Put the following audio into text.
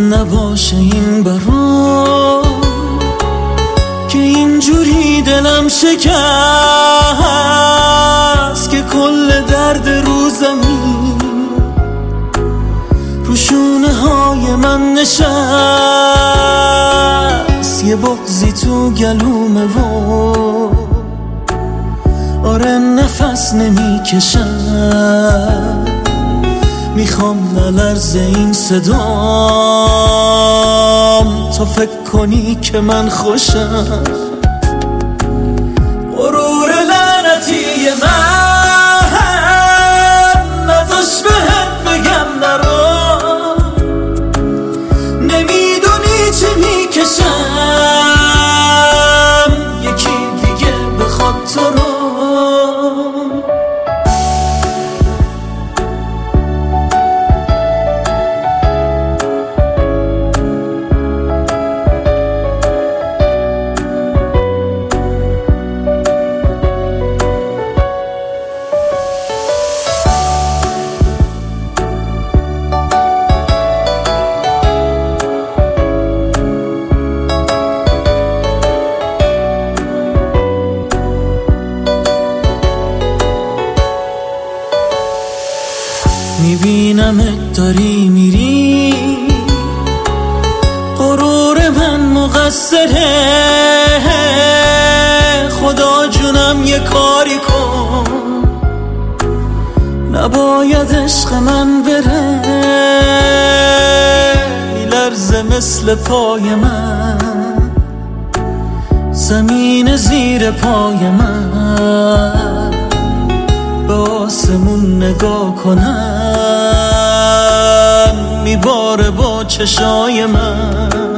نباشه این برام که اینجوری دلم شکست که کل درد رو زمین رو شونه های من نشست. یه بغضی تو گلومه و آره نفس نمیکشم. میخوام نلرزه این صدام تا فکر کنی که من خوشم. غرور لعنتی من نذاش بهت بگم نرو. نمیدونی چه میکشم یکی دیگه بخواد تو رو. میبینمت داری میری، غرور من مقصره. خدا جونم یه کاری کن، نباید عشق من بره. میلرزه مثل پای من زمین زیر پای من. به آسمون نگاه کنم میباره با چشای من.